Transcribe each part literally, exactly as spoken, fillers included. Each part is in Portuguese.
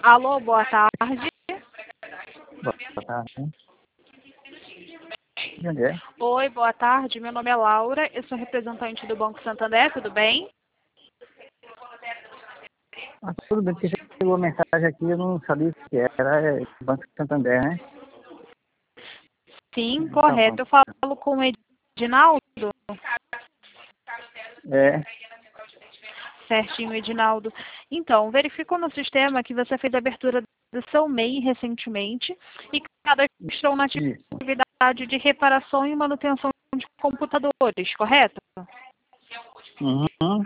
Alô, boa tarde. Boa tarde. De onde é? Oi, boa tarde. Meu nome é Laura, eu sou representante do Banco Santander, tudo bem? Ah, tudo bem, porque chegou a mensagem aqui, eu não sabia o que era, é Banco Santander, né? Sim, Tá bom. correto. Eu falo com o Edinaldo. É, Certinho, Edinaldo. Então, verificou no sistema que você fez a abertura do seu M E I recentemente e cadastrou na isso. atividade de reparação e manutenção de computadores, correto? Uhum,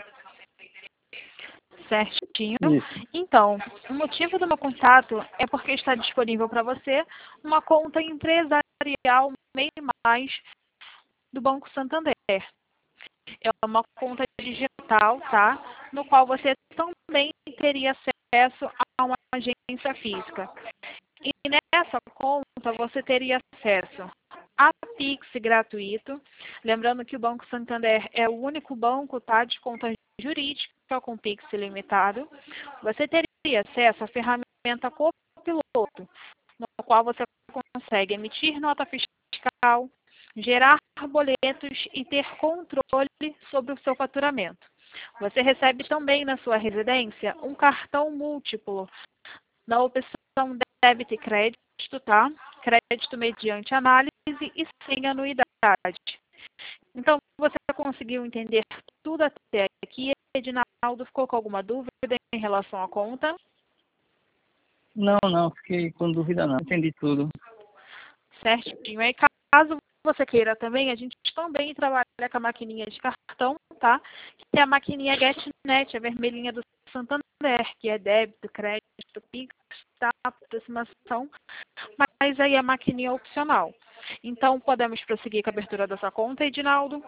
Certinho. isso. Então, o motivo do meu contato é porque está disponível para você uma conta empresarial M E I mais do Banco Santander. É uma conta digital, tá? No qual você também teria acesso a uma agência física. E nessa conta você teria acesso a Pix gratuito. Lembrando que o Banco Santander é o único banco, tá, de conta jurídica com Pix ilimitado. Você teria acesso à ferramenta Copiloto, no qual você consegue emitir nota fiscal, gerar boletos e ter controle sobre o seu faturamento. Você recebe também na sua residência um cartão múltiplo na opção débito e crédito, tá? Crédito mediante análise e sem anuidade. Então, você conseguiu entender tudo até aqui? Edinaldo, ficou com alguma dúvida em relação à conta? Não, não, fiquei com dúvida não, entendi tudo. Certinho. Aí, caso você queira também, a gente também trabalha com a maquininha de cartão, tá? Que é a maquininha GetNet, a vermelhinha do Santander, que é débito, crédito, Pix, tá? Aproximação, mas aí a maquininha é opcional. Então, podemos prosseguir com a abertura da sua conta, Edinaldo?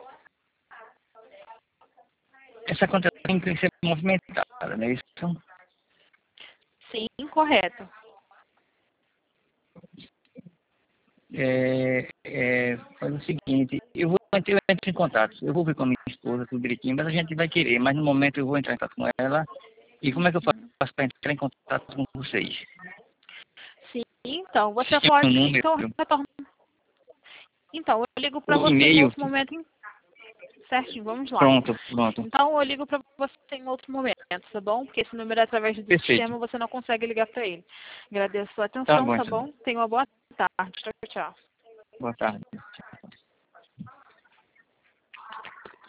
Essa conta tem que ser movimentada, não é isso? Sim, correto. É, é, faz o seguinte, eu vou eu entro em contato, eu vou ver com a minha esposa tudo direitinho, mas a gente vai querer, mas no momento eu vou entrar em contato com ela. E como é que eu faço para entrar em contato com vocês? Sim, então, você Vocês têm pode... um número, Então, retorna. Então, eu ligo para um você em e-mail? outro momento. Certinho, vamos lá. Pronto, pronto. Então, eu ligo para você em outro momento, tá bom? Porque esse número é através do Perfeito. sistema, você não consegue ligar para ele. Agradeço a sua Tá atenção, bom, tá então. bom? Tenha uma boa tarde. Tchau, tchau. Boa tarde.